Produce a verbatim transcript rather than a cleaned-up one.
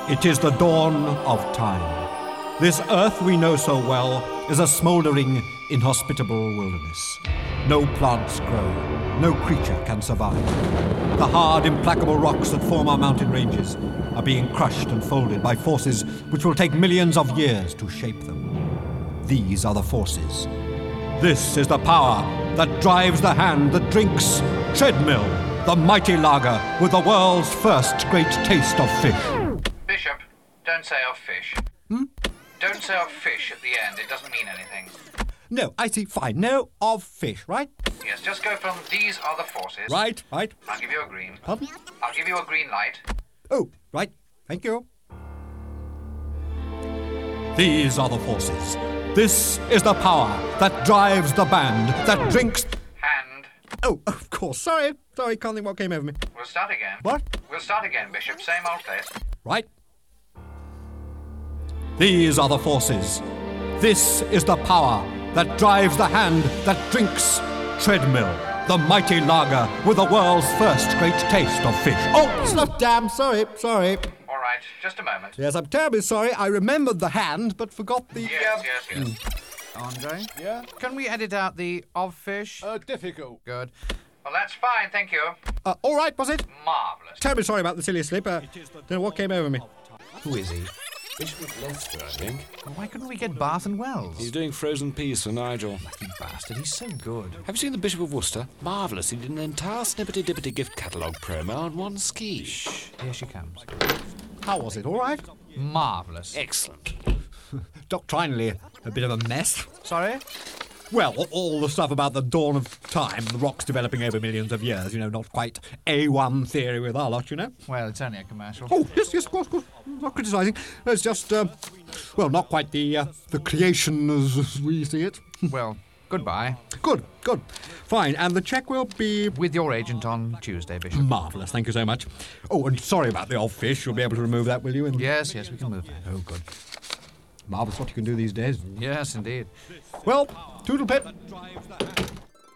It is the dawn of time. This earth we know so well is a smouldering, inhospitable wilderness. No plants grow, no creature can survive. The hard, implacable rocks that form our mountain ranges are being crushed and folded by forces which will take millions of years to shape them. These are the forces. This is the power that drives the hand that drinks Treadmill, the mighty lager with the world's first great taste of fish. Bishop, don't say of fish. Hmm? Don't say of fish at the end. It doesn't mean anything. No, I see. Fine. No of fish, right? Yes, just go from these are the forces. Right, right. I'll give you a green. Pardon? I'll give you a green light. Oh, right. Thank you. These are the forces. This is the power that drives the band, that drinks... Hand. Oh, of course. Sorry. Sorry, can't think what came over me. We'll start again. What? We'll start again, Bishop. Same old place. Right. These are the forces. This is the power that drives the hand that drinks Treadmill, the mighty lager with the world's first great taste of fish. Oh, slow damn, sorry, sorry. All right, just a moment. Yes, I'm terribly sorry. I remembered the hand, but forgot the... Yes, yes, yes. Mm. Andre? Yeah? Can we edit out the of fish? Uh, difficult. Good. Well, that's fine, thank you. Uh, all right, was it? Marvellous. Terribly sorry about the silly slip. Uh, don't know what came over me. Who is he? Bishop of Leicester, I think. Well, why couldn't we get Barton Wells? He's doing frozen peas for Nigel. Lucky bastard, he's so good. Have you seen the Bishop of Worcester? Marvellous. He did an entire Snippety-Dippety gift catalogue promo on one ski. Shh, here she comes. How was it? All right? Marvellous. Excellent. Doctrinally, a bit of a mess. Sorry? Well, all the stuff about the dawn of time, the rocks developing over millions of years, you know, not quite A one theory with our lot, you know. Well, it's only a commercial. Oh, yes, yes, of course, of course. Not criticising. It's just, uh, well, not quite the uh, the creation as we see it. Well, goodbye. Good, good. Fine, and the cheque will be... With your agent on Tuesday, Bishop. Marvellous, thank you so much. Oh, and sorry about the old fish. You'll be able to remove that, will you? And... Yes, yes, we can move that. Oh, good. Marvellous what you can do these days. Yes, indeed. Well, toodle pip.